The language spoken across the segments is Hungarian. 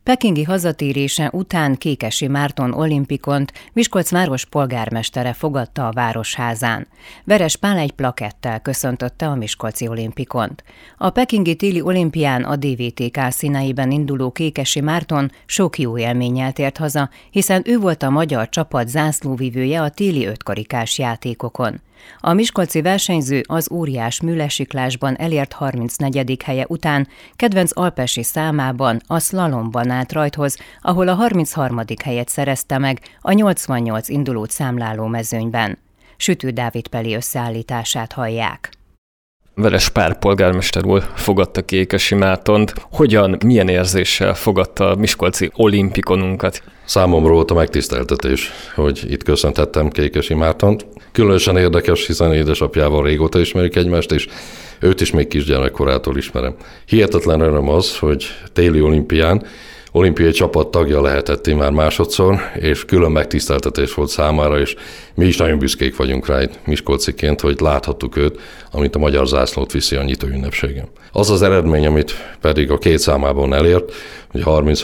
Pekingi hazatérése után Kékesi Márton olimpikont Miskolc város polgármestere fogadta a Városházán. Veres Pál egy plakettel köszöntötte a miskolci olimpikont. A pekingi téli olimpián a DVTK színeiben induló Kékesi Márton sok jó élménnyel tért haza, hiszen ő volt a magyar csapat zászlóvivője a téli ötkarikás játékokon. A miskolci versenyző az óriás műlesiklásban elért 34. helye után kedvenc alpesi számában, a szlalomban állt rajthoz, ahol a 33. helyet szerezte meg a 88 indulót számláló mezőnyben. Sütő Dávid Peli összeállítását hallják. Veres Pál polgármester úr fogadta Kékesi Mártont. Hogyan, milyen érzéssel fogadta a miskolci olimpikonunkat? Számomra volt a megtiszteltetés, hogy itt köszönhettem Kékesi Mártont. Különösen érdekes, hiszen édesapjával régóta ismerik egymást, és őt is még kisgyerekkorától ismerem. Hihetetlen öröm az, hogy téli olimpián olimpiai csapat tagja lehetett már másodszor, és külön megtiszteltetés volt számára, és mi is nagyon büszkék vagyunk rá itt miskolciként, hogy láthattuk őt, amint a magyar zászlót viszi a nyitó ünnepségen. Az az eredmény, amit pedig a két számában elért, hogy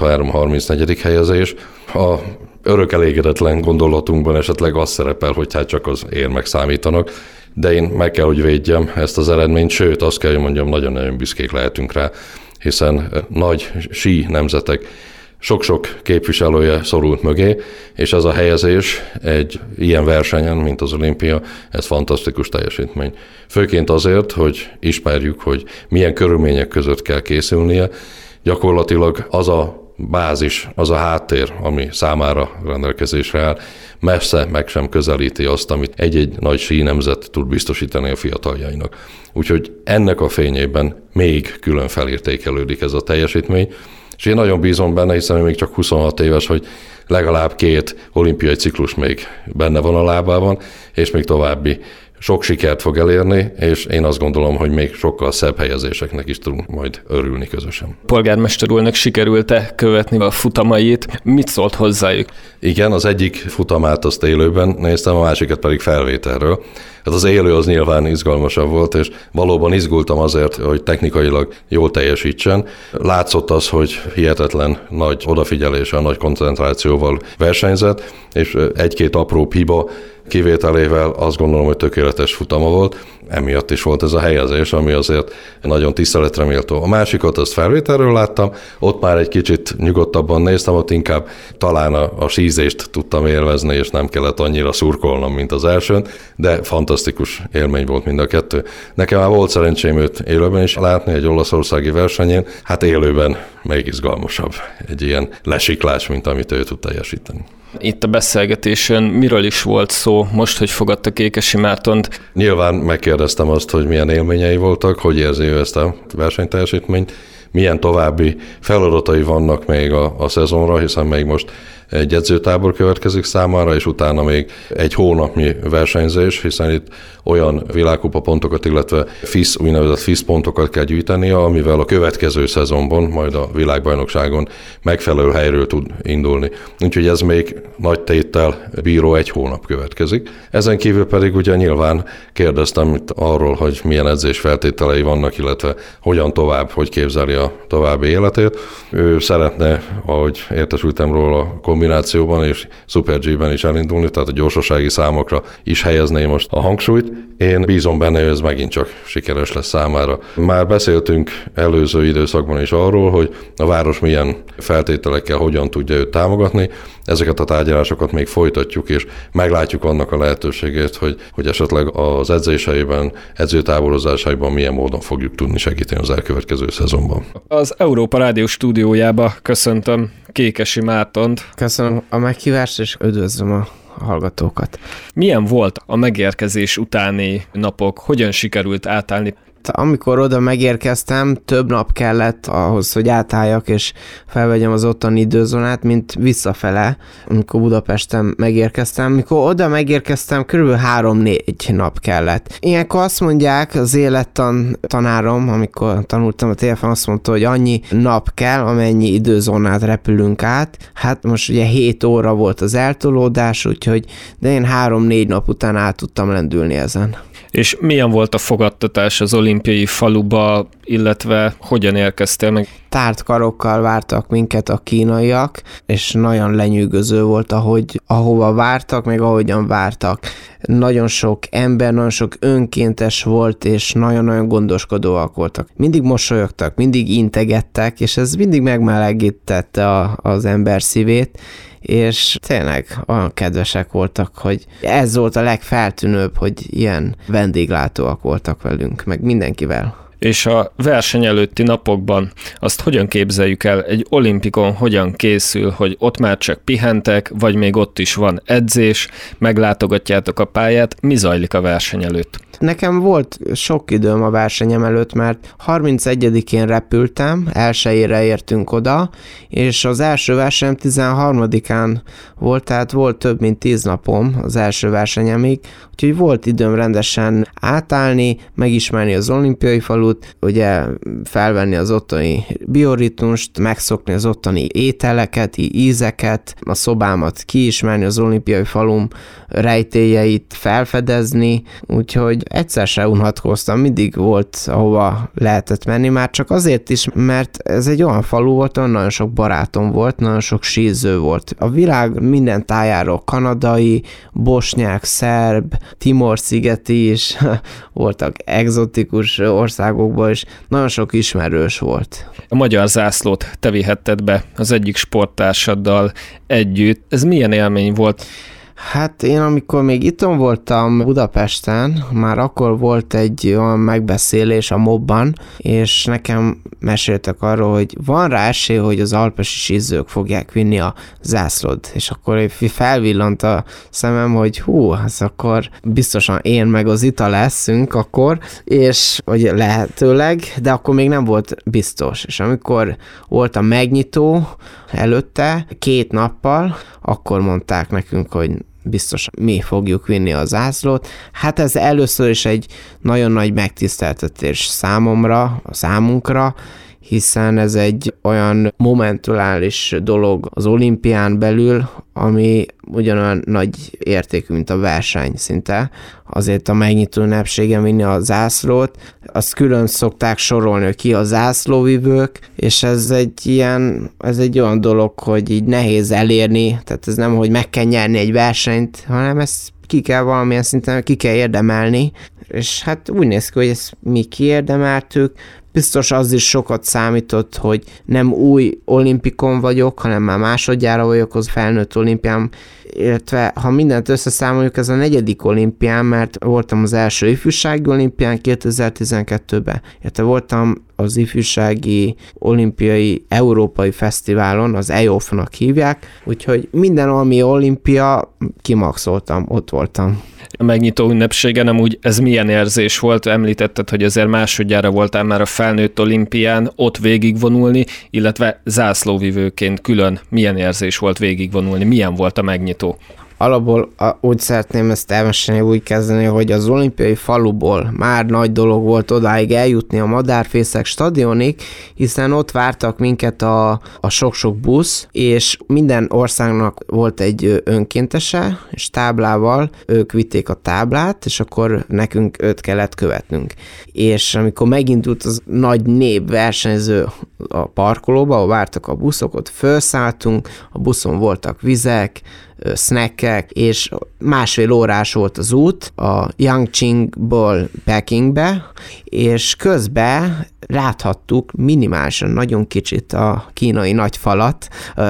33-34. helyezés, a örök elégedetlen gondolatunkban esetleg az szerepel, hogy hát csak az érmek számítanak, de én meg kell, hogy védjem ezt az eredményt, sőt azt kell, hogy mondjam, nagyon-nagyon büszkék lehetünk rá, hiszen nagy sí nemzetek sok-sok képviselője szorult mögé, és ez a helyezés egy ilyen versenyen, mint az olimpia, ez fantasztikus teljesítmény. Főként azért, hogy ismerjük, hogy milyen körülmények között kell készülnie, gyakorlatilag az a bázis, az a háttér, ami számára rendelkezésre áll, messze meg sem közelíti azt, amit egy-egy nagy sí nemzet tud biztosítani a fiataljainak. Úgyhogy ennek a fényében még külön felértékelődik ez a teljesítmény, és én nagyon bízom benne, hiszen még csak 26 éves, hogy legalább 2 olimpiai ciklus még benne van a lábában, és még további sok sikert fog elérni, és én azt gondolom, hogy még sokkal szebb helyezéseknek is tudunk majd örülni közösen. Polgármester úrnak sikerült-e követni a futamait? Mit szólt hozzájuk? Igen, az egyik futamát azt élőben néztem, a másikat pedig felvételről. Hát az élő az nyilván izgalmasabb volt, és valóban izgultam azért, hogy technikailag jól teljesítsen. Látszott az, hogy hihetetlen nagy odafigyeléssel, nagy koncentrációval versenyzett, és egy-két apró hiba kivételével azt gondolom, hogy tökéletes futama volt. Emiatt is volt ez a helyezés, ami azért nagyon tiszteletre méltó. A másikat azt felvételről láttam, ott már egy kicsit nyugodtabban néztem, ott inkább talán a sízést tudtam élvezni, és nem kellett annyira szurkolnom, mint az elsőn, de fantasztikus élmény volt mind a kettő. Nekem már volt szerencsém őt élőben is látni, egy olaszországi versenyén, hát élőben még izgalmasabb egy ilyen lesiklás, mint amit ő tud teljesíteni. Itt a beszélgetésen miről is volt szó most, hogy fogadta Kékesi Mártont? Nyilván megkérdeztem azt, hogy milyen élményei voltak, hogy érzi ő ezt a versenyteljesítményt, milyen további feladatai vannak még a szezonra, hiszen még most egy edzőtábor következik számára, és utána még egy hónapnyi versenyzés, hiszen itt olyan világkupa pontokat, illetve úgynevezett FIS pontokat kell gyűjtenie, amivel a következő szezonban, majd a világbajnokságon megfelelő helyről tud indulni. Úgyhogy ez még nagy téttel bíró egy hónap következik. Ezen kívül pedig ugye nyilván kérdeztem itt arról, hogy milyen edzés feltételei vannak, illetve hogyan tovább, hogy képzeli a további életét. Ő szeretne, ahogy értesültem róla, a kombinációban és Super G-ben is elindulni, tehát a gyorsasági számokra is helyezném most a hangsúlyt. Én bízom benne, hogy ez megint csak sikeres lesz számára. Már beszéltünk előző időszakban is arról, hogy a város milyen feltételekkel hogyan tudja őt támogatni. Ezeket a tárgyalásokat még folytatjuk, és meglátjuk annak a lehetőségét, hogy esetleg az edzéseiben, edzőtáborozásaiban milyen módon fogjuk tudni segíteni az elkövetkező szezonban. Az Európa Rádió stúdiójába köszöntöm Kékesi Mártont. Köszönöm a meghívást, és üdvözlöm a hallgatókat. Milyen volt a megérkezés utáni napok? Hogyan sikerült átállni? Amikor oda megérkeztem, több nap kellett ahhoz, hogy átálljak és felvegyem az ottani időzónát, mint visszafele, amikor Budapesten megérkeztem. Mikor oda megérkeztem, kb. 3-4 nap kellett. Ilyenkor azt mondják, az élettan tanárom, amikor tanultam a TFN, azt mondta, hogy annyi nap kell, amennyi időzónát repülünk át. Hát most ugye 7 óra volt az eltolódás, úgyhogy de én 3-4 nap után át tudtam lendülni ezen. És milyen volt a fogadtatás az olimpiai faluba, illetve hogyan érkeztél meg? tárt karokkal vártak minket a kínaiak, és nagyon lenyűgöző volt, ahova vártak, meg ahogyan vártak. Nagyon sok ember, nagyon sok önkéntes volt, és nagyon-nagyon gondoskodóak voltak. Mindig mosolyogtak, mindig integettek, és ez mindig megmelegítette az ember szívét, és tényleg olyan kedvesek voltak, hogy ez volt a legfeltűnőbb, hogy ilyen vendéglátóak voltak velünk, meg mindenkivel. És a verseny előtti napokban azt hogyan képzeljük el? Egy olimpikon hogyan készül, hogy ott már csak pihentek, vagy még ott is van edzés, meglátogatjátok a pályát, mi zajlik a verseny előtt? Nekem volt sok időm a versenyem előtt, mert 31-én repültem, 1-ére értünk oda, és az első versenyem 13-án volt, tehát volt több mint 10 napom az első versenyemig, úgyhogy volt időm rendesen átállni, megismerni az olimpiai falut, ugye felvenni az ottani bioritmust, megszokni az ottani ételeket, ízeket, a szobámat kiismerni, az olimpiai falum rejtélyeit felfedezni, úgyhogy egyszer se unatkoztam, mindig volt, ahova lehetett menni, már csak azért is, mert ez egy olyan falu volt, ahol nagyon sok barátom volt, nagyon sok síző volt. A világ minden tájáról kanadai, bosnyák, szerb, Timor-szigeti is voltak, egzotikus országokból is, nagyon sok ismerős volt. A magyar zászlót te vihetted be az egyik sporttársaddal együtt. Ez milyen élmény volt? Hát én amikor még itthon voltam Budapesten, már akkor volt egy olyan megbeszélés a mobban, és nekem meséltek arról, hogy van rá esély, hogy az alpesi sízők fogják vinni a zászlót, és akkor felvillant a szemem, hogy ez akkor biztosan én meg az Ita leszünk akkor, és hogy lehetőleg, de akkor még nem volt biztos. És amikor volt a megnyitó előtte, 2 nappal, akkor mondták nekünk, hogy biztos mi fogjuk vinni a zászlót. Hát ez először is egy nagyon nagy megtiszteltetés számunkra, hiszen ez egy olyan momentuális dolog az olimpián belül, ami ugyanolyan nagy értékű, mint a verseny szinte. Azért a megnyitó ünnepségen vinni a zászlót, azt külön szokták sorolni, hogy ki a zászlóvivők, és ez egy olyan dolog, hogy így nehéz elérni, tehát ez nem, hogy meg kell nyerni egy versenyt, hanem ezt ki kell valamilyen szinten, ki kell érdemelni, és hát úgy néz ki, hogy ezt mi kiérdemeltük. Biztos az is sokat számított, hogy nem új olimpikon vagyok, hanem már másodjára vagyok az felnőtt olimpián, illetve ha mindent összeszámoljuk, ez a 4. olimpián, mert voltam az első ifjúsági olimpián 2012-ben, illetve voltam az ifjúsági olimpiai európai fesztiválon, az EOF-nak hívják, úgyhogy minden, ami olimpia, kimaxoltam, ott voltam. A megnyitó ünnepségen amúgy ez milyen érzés volt? Említetted, hogy azért másodjára voltál már a felnőtt olimpián, ott végigvonulni, illetve zászlóvivőként külön milyen érzés volt végigvonulni? Milyen volt a megnyitó? Alapból úgy szeretném ezt elmesélni, úgy kezdeni, hogy az olimpiai faluból már nagy dolog volt odáig eljutni a Madárfészek stadionig, hiszen ott vártak minket a sok-sok busz, és minden országnak volt egy önkéntese, és táblával ők vitték a táblát, és akkor nekünk őt kellett követnünk. És amikor megindult az nagy nép versenyző a parkolóba, ahol vártak a buszok, ott felszálltunk, a buszon voltak vizek, snackek, és 1,5 órás volt az út a Yangqingból Pekingbe, és közben láthattuk minimálisan, nagyon kicsit a kínai nagy falat,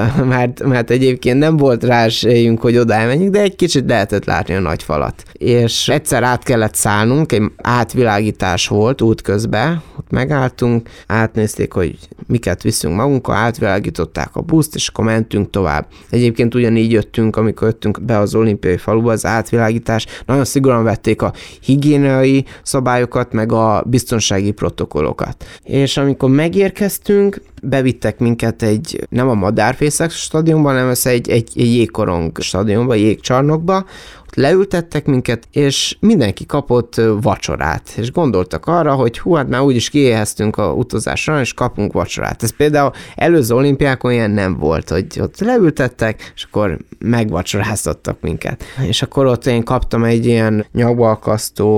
mert egyébként nem volt rá esélyünk, hogy oda elmenjünk, de egy kicsit lehetett látni a nagy falat. És egyszer át kellett szállnunk, egy átvilágítás volt útközben, ott megálltunk, átnézték, hogy miket viszünk magunkkal, átvilágították a buszt, és akkor mentünk tovább. Egyébként ugyanígy jöttünk, amikor jöttünk be az olimpiai faluba, az átvilágítás, nagyon szigorúan vették a higiéniai szabályokat, meg a biztonsági protokollokat. És amikor megérkeztünk, bevittek minket nem a Madárfészek stadionba, hanem ez egy jégkorong stadionba, jégcsarnokba, ott leültettek minket, és mindenki kapott vacsorát, és gondoltak arra, hogy hát már úgyis kiéheztünk a utazásra, és kapunk vacsorát. Ez például előző olimpiákon ilyen nem volt, hogy ott leültettek, és akkor megvacsoráztattak minket. És akkor ott én kaptam egy ilyen nyakba akasztó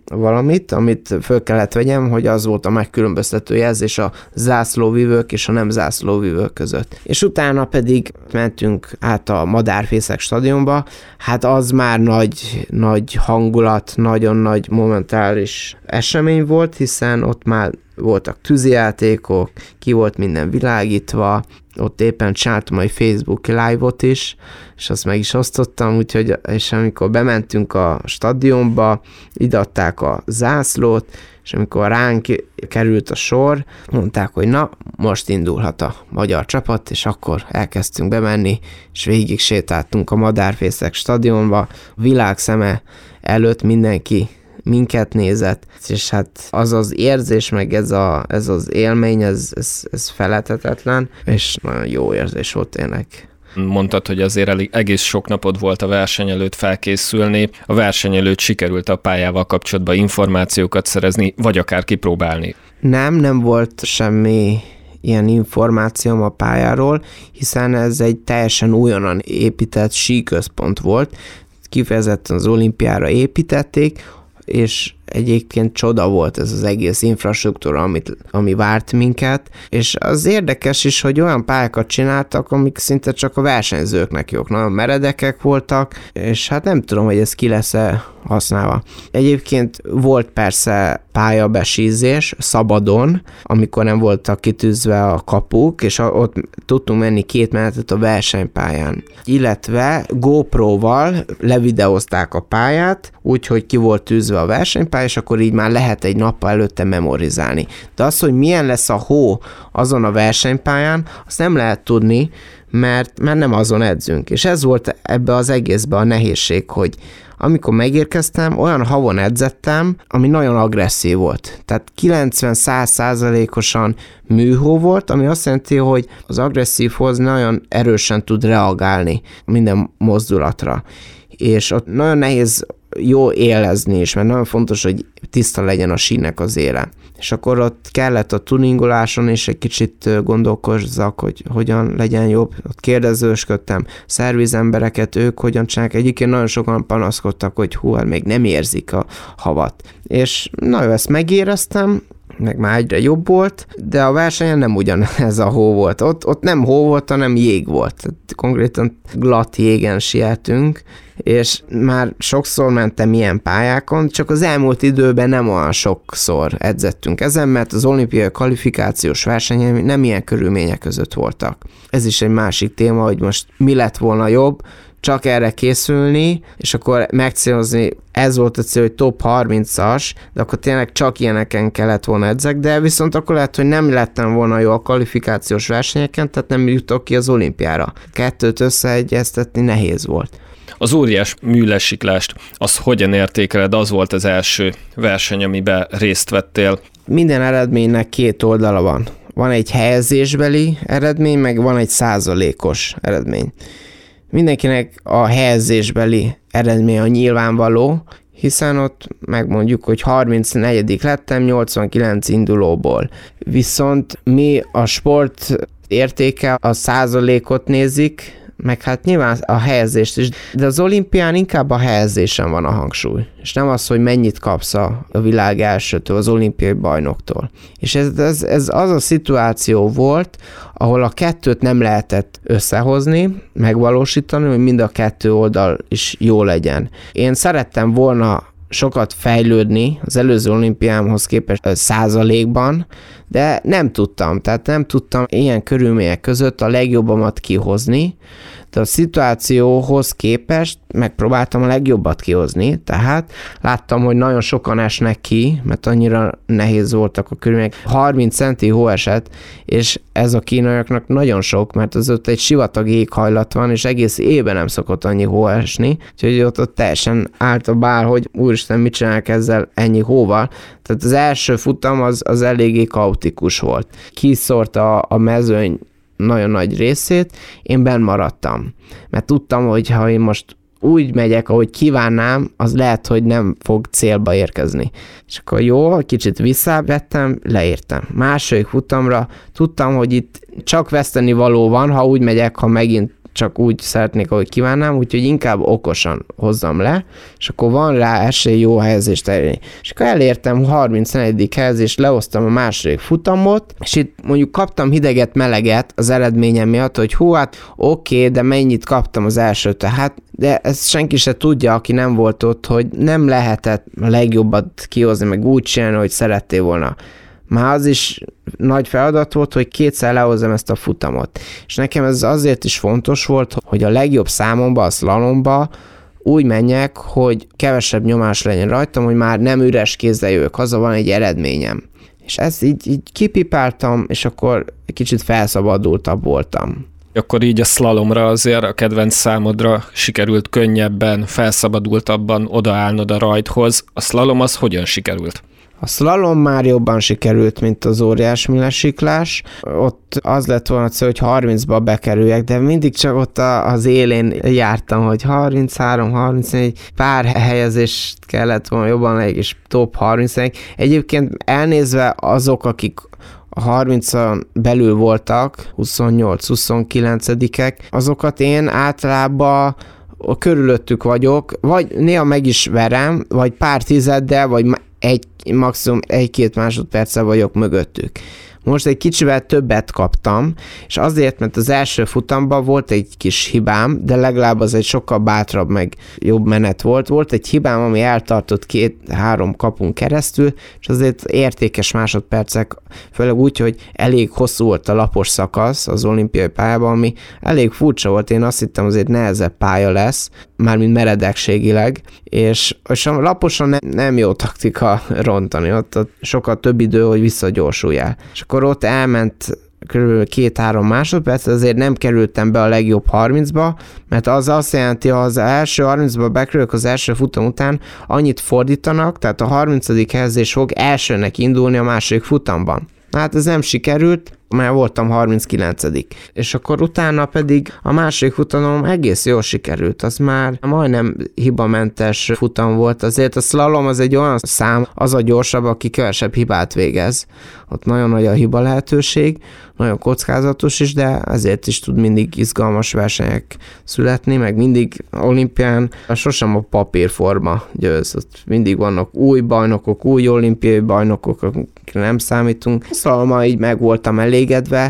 valamit, amit föl kellett vegyem, hogy az volt a megkülönböztető jelzés a zászlóvivők és a nem zászlóvivők között. És utána pedig mentünk át a Madárfészek stadionba, hát az már nagy hangulat, nagyon nagy momentális esemény volt, hiszen ott már voltak tűzijátékok, ki volt minden világítva, ott éppen csináltam egy Facebook live-ot is, és azt meg is osztottam, úgyhogy, és amikor bementünk a stadionba, idatták a zászlót, és amikor ránk került a sor, mondták, hogy na, most indulhat a magyar csapat, és akkor elkezdtünk bemenni, és végig sétáltunk a Madárfészek stadionba, a világ szeme előtt mindenki minket nézett, és hát az az érzés, meg ez az élmény, ez feledhetetlen, és nagyon jó érzés volt tényleg. Mondtad, hogy azért egész sok napod volt a verseny előtt felkészülni. A verseny előtt sikerült a pályával kapcsolatban információkat szerezni, vagy akár kipróbálni? Nem volt semmi ilyen információm a pályáról, hiszen ez egy teljesen újonnan épített síközpont volt, kifejezetten az olimpiára építették, és egyébként csoda volt ez az egész infrastruktúra, ami várt minket, és az érdekes is, hogy olyan pályákat csináltak, amik szinte csak a versenyzőknek jók, nagyon meredekek voltak, és hát nem tudom, hogy ez ki lesz-e használva. Egyébként volt persze pályabesízés szabadon, amikor nem voltak kitűzve a kapuk, és ott tudtunk menni 2 menetet a versenypályán. Illetve GoPro-val levideózták a pályát, úgyhogy ki volt tűzve a versenypályán, és akkor így már lehet egy nappal előtte memorizálni. De az, hogy milyen lesz a hó azon a versenypályán, azt nem lehet tudni, mert nem azon edzünk. És ez volt ebbe az egészbe a nehézség, hogy amikor megérkeztem, olyan havon edzettem, ami nagyon agresszív volt. Tehát 90-100%-osan műhó volt, ami azt jelenti, hogy az agresszívhoz nagyon erősen tud reagálni minden mozdulatra. És ott nagyon nehéz jó élezni is, mert nagyon fontos, hogy tiszta legyen a sínnek az éle. És akkor ott kellett a tuningoláson is egy kicsit gondolkozzak, hogy hogyan legyen jobb. Ott kérdezősködtem szervizembereket, ők hogyan csinálják. Egyébként nagyon sokan panaszkodtak, hogy hát még nem érzik a havat. És nagyon ezt megéreztem, meg már egyre jobb volt, de a versenyen nem ugyanez a hó volt. Ott nem hó volt, hanem jég volt. Konkrétan glatt jégen sietünk, és már sokszor mentem ilyen pályákon, csak az elmúlt időben nem olyan sokszor edzettünk ezen, mert az olimpiai kvalifikációs versenyen nem ilyen körülmények között voltak. Ez is egy másik téma, hogy most mi lett volna jobb, csak erre készülni, és akkor megcélozni, ez volt a cél, hogy top 30-as, de akkor tényleg csak ilyeneken kellett volna edzek, de viszont akkor lehet, hogy nem lettem volna jó a kvalifikációs versenyeken, tehát nem jutok ki az olimpiára. Kettőt összeegyeztetni nehéz volt. Az óriás műlesiklást, azt hogyan értékeled? Az volt az első verseny, amiben részt vettél. Minden eredménynek 2 oldala van. Van egy helyezésbeli eredmény, meg van egy százalékos eredmény. Mindenkinek a helyezésbeli eredmény a nyilvánvaló, hiszen ott megmondjuk, hogy 34. lettem 89 indulóból. Viszont mi a sport értéke a százalékot nézik, meg hát nyilván a helyezést is, de az olimpián inkább a helyezésen van a hangsúly, és nem az, hogy mennyit kapsz a világ elsőtől, az olimpiai bajnoktól. És ez az a szituáció volt, ahol a kettőt nem lehetett összehozni, megvalósítani, hogy mind a 2 oldal is jó legyen. Én szerettem volna sokat fejlődni az előző olimpiámhoz képest százalékban, de nem tudtam. Tehát nem tudtam ilyen körülmények között a legjobbamat kihozni, de a szituációhoz képest megpróbáltam a legjobbat kihozni, tehát láttam, hogy nagyon sokan esnek ki, mert annyira nehéz voltak a körülmények. 30 centi hó esett, és ez a kínaiaknak nagyon sok, mert az ott egy sivatagi éghajlat van, és egész évben nem szokott annyi hó esni, úgyhogy ott teljesen állt a bál, hogy úristen, mit csinálják ezzel ennyi hóval. Tehát az első futam az eléggé kaotikus volt. Kiszórta a mezőny nagyon nagy részét, én benn maradtam. Mert tudtam, hogy ha én most úgy megyek, ahogy kívánnám, az lehet, hogy nem fog célba érkezni. És akkor jó, kicsit visszavettem, leértem. Második futamra tudtam, hogy itt csak veszteni való van, ha úgy megyek, ha megint csak úgy szeretnék, ahogy kívánnám, úgyhogy inkább okosan hozzam le, és akkor van rá esély jó helyezést elérni. És akkor elértem 34. helyezést, lehoztam a második futamot, és itt mondjuk kaptam hideget, meleget az eredményem miatt, hogy hú, hát oké, de mennyit kaptam az elsőtől. Hát, de ezt senki se tudja, aki nem volt ott, hogy nem lehetett a legjobbat kihozni, meg úgy csinálni, hogy szerettél volna. Már az is nagy feladat volt, hogy kétszer lehozzam ezt a futamot. És nekem ez azért is fontos volt, hogy a legjobb számomba, a szlalomba úgy menjek, hogy kevesebb nyomás legyen rajtam, hogy már nem üres kézzel jövök haza, van egy eredményem. És ezt így kipipáltam, és akkor egy kicsit felszabadultabb voltam. Akkor így a szlalomra azért a kedvenc számodra sikerült könnyebben, felszabadultabban odaállnod a rajthoz. A szlalom az hogyan sikerült? A szlalom már jobban sikerült, mint az óriásmilesiklás. Ott az lett volna cél, hogy 30-ba bekerüljek, de mindig csak ott az élén jártam, hogy 33, 34, pár helyezést kellett volna jobban, és top 31. Egyébként elnézve azok, akik a 30-on belül voltak, 28-29-ek, azokat én általában körülöttük vagyok, vagy néha meg is verem, vagy pár tizeddel, vagy maximum 1-2 másodperccel vagyok mögöttük. Most egy kicsivel többet kaptam, és azért, mert az első futamban volt egy kis hibám, de legalább az egy sokkal bátrabb, meg jobb menet volt. Volt egy hibám, ami eltartott 2-3 kapun keresztül, és azért értékes másodpercek, főleg úgy, hogy elég hosszú volt a lapos szakasz az olimpiai pályában, ami elég furcsa volt. Én azt hittem, azért nehezebb pálya lesz, mármint meredekségileg, és a laposan nem jó taktika rontani, ott sokkal több idő, hogy visszagyorsuljál. És akkor ott elment kb. 2-3 másodperc, azért nem kerültem be a legjobb 30-ba, mert az azt jelenti, ha az első 30-ba bekerülök az első futam után, annyit fordítanak, tehát a 30. helyezés fog elsőnek indulni a második futamban. Hát ez nem sikerült, mert voltam 39. És akkor utána pedig a második futamom egész jól sikerült, az már majdnem hibamentes futam volt. Azért a szlalom az egy olyan szám, az a gyorsabb, aki kevesebb hibát végez. Ott nagyon nagy a hiba lehetőség, nagyon kockázatos is, de ezért is tud mindig izgalmas versenyek születni, meg mindig olimpián sosem a papírforma győz. Ott mindig vannak új bajnokok, új olimpiai bajnokok, akikre nem számítunk. Szlalommal így meg voltam elégedve,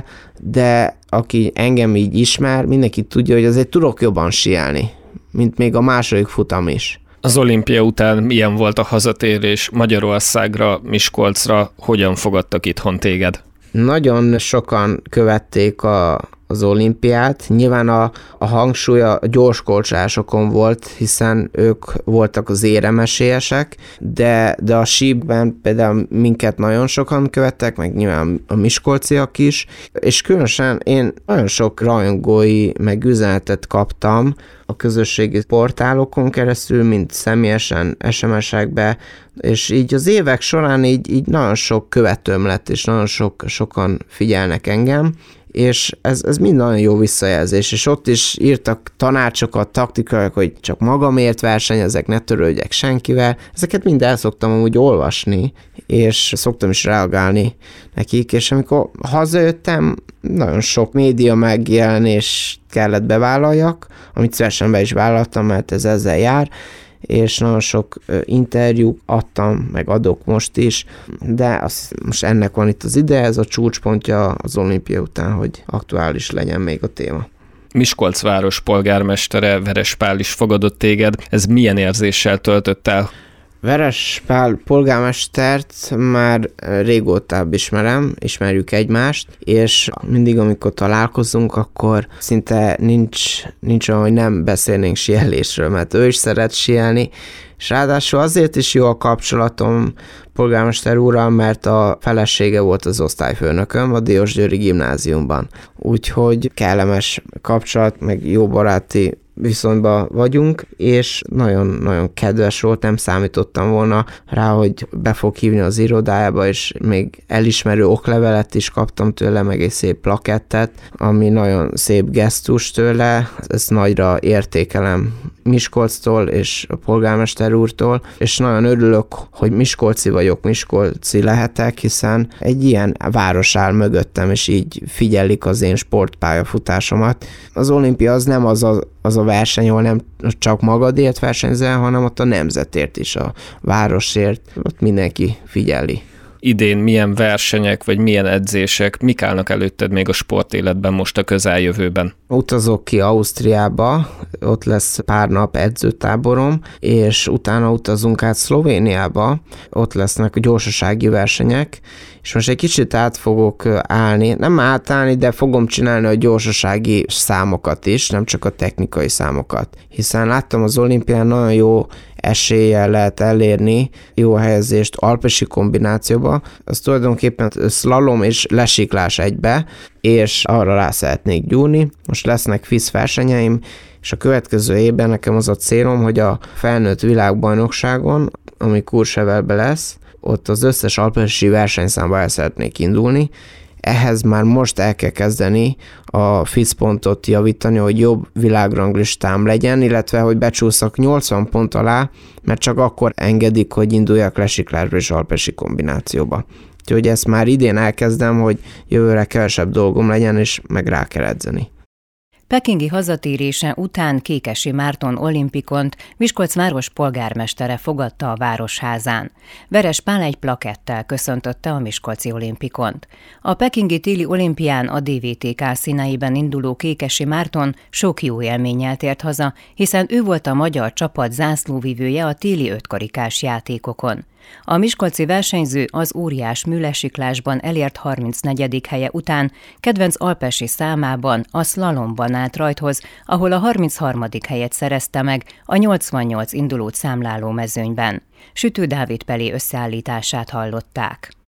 de aki engem így ismer, mindenki tudja, hogy azért tudok jobban síelni, mint még a második futam is. Az olimpia után milyen volt a hazatérés Magyarországra, Miskolcra, hogyan fogadtak itthon téged? Nagyon sokan követték az olimpiát. Nyilván a hangsúly a gyorskolcsásokon volt, hiszen ők voltak az éremesélyesek, de a síkben például minket nagyon sokan követtek, meg nyilván a miskolciak is, és különösen én nagyon sok rajongói meg üzenetet kaptam a közösségi portálokon keresztül, mint személyesen SMS-ekbe, és így az évek során így nagyon sok követőm lett, és nagyon sokan figyelnek engem, és ez mind nagyon jó visszajelzés, és ott is írtak tanácsokat, taktikák, hogy csak magamért versenyezek, ne törődjek senkivel. Ezeket mind el szoktam amúgy olvasni, és szoktam is reagálni nekik, és amikor hazajöttem, nagyon sok média megjelenést kellett bevállaljak, amit szívesen be is vállaltam, mert ez ezzel jár, és nagyon sok interjút adtam, meg adok most is, de most ennek van itt az ideje, ez a csúcspontja az olimpia után, hogy aktuális legyen még a téma. Miskolc város polgármestere Veres Pál is fogadott téged, ez milyen érzéssel töltött el? Veres Pál polgármestert már régóta ismerjük egymást, és mindig, amikor találkozunk, akkor szinte nincs olyan, hogy nem beszélnénk síelésről, mert ő is szeret síelni, és ráadásul azért is jó a kapcsolatom polgármester úrral, mert a felesége volt az osztályfőnököm a Diósgyőri gimnáziumban. Úgyhogy kellemes kapcsolat, meg jó baráti viszonyban vagyunk, és nagyon-nagyon kedves volt, nem számítottam volna rá, hogy be fog hívni az irodájába, és még elismerő oklevelet is kaptam tőle, meg egy szép plakettet, ami nagyon szép gesztus tőle, ezt nagyra értékelem Miskolctól és a polgármester úrtól, és nagyon örülök, hogy miskolci vagyok, miskolci lehetek, hiszen egy ilyen város áll mögöttem, és így figyelik az én sportpályafutásomat. Az olimpia az nem az a verseny, ahol nem csak magadért versenyzel, hanem ott a nemzetért is, a városért, ott mindenki figyeli. Idén milyen versenyek, vagy milyen edzések, mik állnak előtted még a sportéletben most a közeljövőben? Utazok ki Ausztriába, ott lesz pár nap edzőtáborom, és utána utazunk át Szlovéniába, ott lesznek a gyorsasági versenyek, és most egy kicsit át fogok állni, nem átállni, de fogom csinálni a gyorsasági számokat is, nem csak a technikai számokat. Hiszen láttam az olimpián nagyon jó eséllyel lehet elérni jó helyezést alpesi kombinációba, az tulajdonképpen szlalom és lesiklás egybe, és arra rá szeretnék gyúrni. Most lesznek FIS versenyeim, és a következő évben nekem az a célom, hogy a felnőtt világbajnokságon, ami Courchevelben lesz, ott az összes alpesi versenyszámba el szeretnék indulni. Ehhez már most el kell kezdeni a FIS pontot javítani, hogy jobb világranglistám legyen, illetve hogy becsúszak 80 pont alá, mert csak akkor engedik, hogy induljak lesiklásba és alpesi kombinációba. Úgyhogy ezt már idén elkezdem, hogy jövőre kevesebb dolgom legyen, és meg rá kell edzeni. Pekingi hazatérése után Kékesi Márton olimpikont Miskolc város polgármestere fogadta a Városházán. Veres Pál egy plakettel köszöntötte a miskolci olimpikont. A pekingi téli olimpián a DVTK színeiben induló Kékesi Márton sok jó élménnyel tért haza, hiszen ő volt a magyar csapat zászlóvivője a téli ötkarikás játékokon. A miskolci versenyző az óriás műlesiklásban elért 34. helye után kedvenc alpesi számában a szlalomban állt rajthoz, ahol a 33. helyet szerezte meg a 88 indulót számláló mezőnyben. Sütő Dávid Pelé összeállítását hallották.